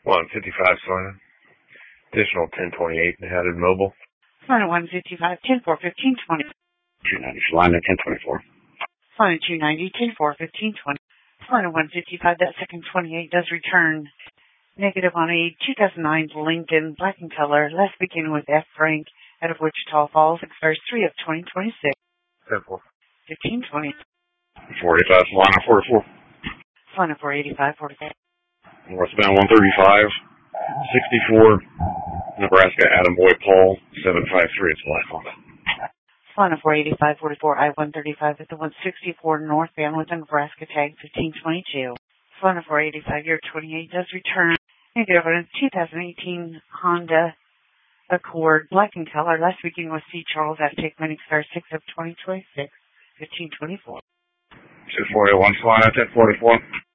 155 Salina. Additional 1028 headed mobile. Salina 155, 10-4, 1520. 290 Salina, 1024. Salina 290, 10-4, 1520. Salina 155, that second 28 does return. Negative on a 2009 Lincoln, black in color, last beginning with F. Frank, out of Wichita Falls, expires 3 of 2026. 10-4. 1520. 45 Salina, 44. Salina 485, 44. Northbound 135, 64, Nebraska, Adam Boyd Paul, 753, it's Black Honda. Salina 485, 44, I-135 at the 164 northbound with the Nebraska tag 1522. Salina 485, year 28 does return. Negative on a 2018 Honda Accord, black in color, last weekend with C. Charles at Tickman, expires 6 of 2026, 1524. 241 Salina, 1044.